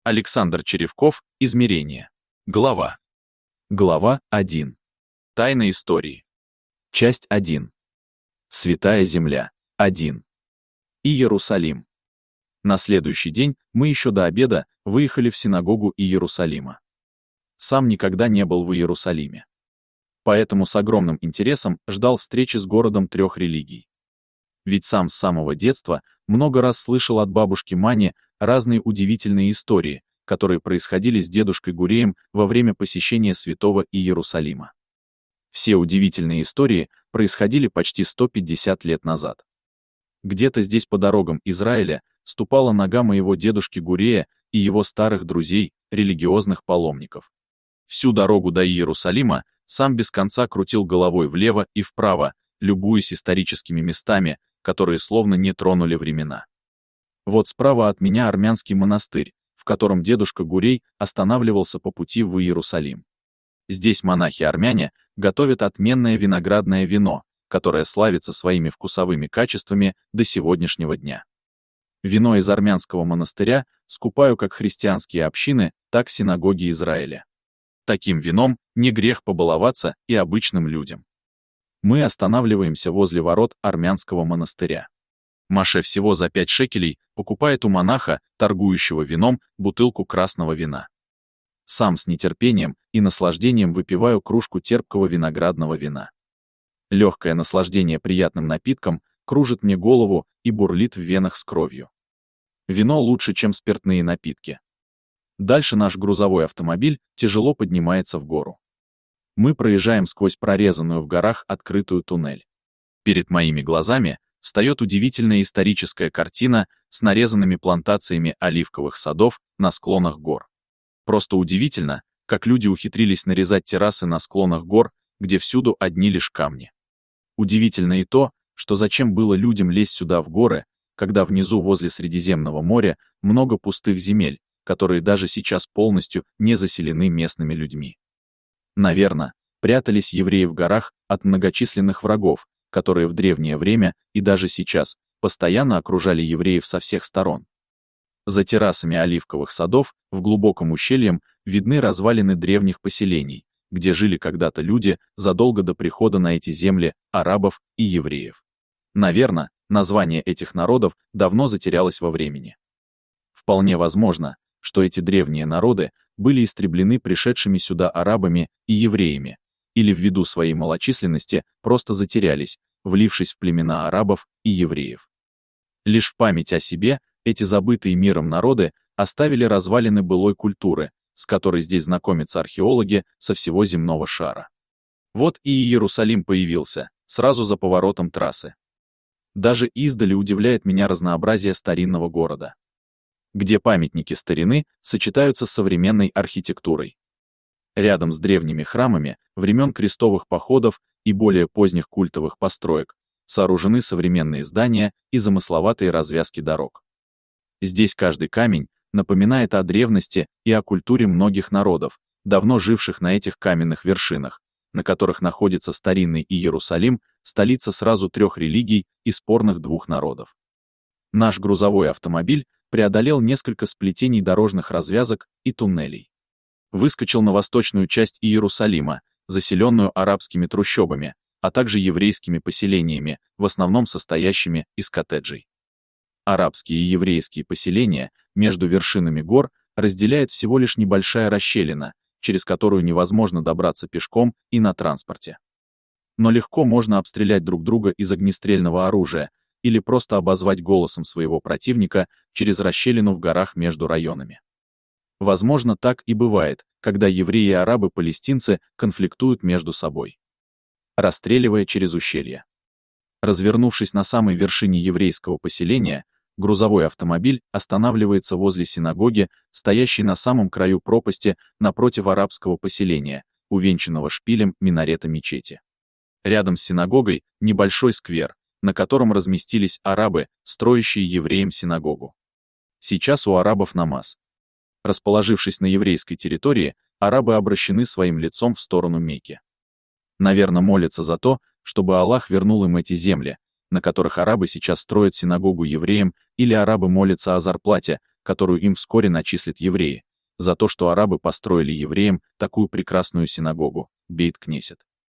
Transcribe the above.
Александр Черевков. Измерение. Глава 1. Тайна истории. Часть 1. Святая Земля. 1. Иерусалим. На следующий день мы еще до обеда выехали в синагогу Иерусалима. Сам никогда не был в Иерусалиме. Поэтому с огромным интересом ждал встречи с городом трех религий. Ведь сам с самого детства много раз слышал от бабушки Мани разные удивительные истории, которые происходили с дедушкой Гуреем во время посещения святого Иерусалима. Все удивительные истории происходили почти 150 лет назад. Где-то здесь по дорогам Израиля ступала нога моего дедушки Гурея и его старых друзей, религиозных паломников. Всю дорогу до Иерусалима сам без конца крутил головой влево и вправо, любуясь историческими местами, которые словно не тронули времена. Вот справа от меня армянский монастырь, в котором дедушка Гурей останавливался по пути в Иерусалим. Здесь монахи-армяне готовят отменное виноградное вино, которое славится своими вкусовыми качествами до сегодняшнего дня. Вино из армянского монастыря скупаю как христианские общины, так и синагоги Израиля. Таким вином не грех побаловаться и обычным людям. Мы останавливаемся возле ворот армянского монастыря. Маше всего за 5 шекелей покупает у монаха, торгующего вином, бутылку красного вина. Сам с нетерпением и наслаждением выпиваю кружку терпкого виноградного вина. Легкое наслаждение приятным напитком кружит мне голову и бурлит в венах с кровью. Вино лучше, чем спиртные напитки. Дальше наш грузовой автомобиль тяжело поднимается в гору. Мы проезжаем сквозь прорезанную в горах открытую туннель. Перед моими глазами встает удивительная историческая картина с нарезанными плантациями оливковых садов на склонах гор. Просто удивительно, как люди ухитрились нарезать террасы на склонах гор, где всюду одни лишь камни. Удивительно и то, что зачем было людям лезть сюда в горы, когда внизу возле Средиземного моря много пустых земель, которые даже сейчас полностью не заселены местными людьми. Наверное, прятались евреи в горах от многочисленных врагов, которые в древнее время и даже сейчас постоянно окружали евреев со всех сторон. За террасами оливковых садов в глубоком ущелье видны развалины древних поселений, где жили когда-то люди задолго до прихода на эти земли арабов и евреев. Наверное, название этих народов давно затерялось во времени. Вполне возможно, что эти древние народы были истреблены пришедшими сюда арабами и евреями, или ввиду своей малочисленности просто затерялись, влившись в племена арабов и евреев. Лишь в память о себе эти забытые миром народы оставили развалины былой культуры, с которой здесь знакомятся археологи со всего земного шара. Вот и Иерусалим появился, сразу за поворотом трассы. Даже издали удивляет меня разнообразие старинного города, где памятники старины сочетаются с современной архитектурой. Рядом с древними храмами времен крестовых походов и более поздних культовых построек сооружены современные здания и замысловатые развязки дорог. Здесь каждый камень напоминает о древности и о культуре многих народов, давно живших на этих каменных вершинах, на которых находится старинный Иерусалим, столица сразу 3 религий и спорных 2 народов. Наш грузовой автомобиль преодолел несколько сплетений дорожных развязок и туннелей. Выскочил на восточную часть Иерусалима, заселенную арабскими трущобами, а также еврейскими поселениями, в основном состоящими из коттеджей. Арабские и еврейские поселения между вершинами гор разделяет всего лишь небольшая расщелина, через которую невозможно добраться пешком и на транспорте. Но легко можно обстрелять друг друга из огнестрельного оружия или просто обозвать голосом своего противника через расщелину в горах между районами. Возможно, так и бывает, когда евреи и арабы-палестинцы конфликтуют между собой, расстреливая через ущелья. Развернувшись на самой вершине еврейского поселения, грузовой автомобиль останавливается возле синагоги, стоящей на самом краю пропасти напротив арабского поселения, увенчанного шпилем минарета мечети. Рядом с синагогой небольшой сквер, на котором разместились арабы, строящие евреям синагогу. Сейчас у арабов намаз. Расположившись на еврейской территории, арабы обращены своим лицом в сторону Мекки. Наверное, молятся за то, чтобы Аллах вернул им эти земли, на которых арабы сейчас строят синагогу евреям, или арабы молятся о зарплате, которую им вскоре начислят евреи, за то, что арабы построили евреям такую прекрасную синагогу, Бейт-Кнесет.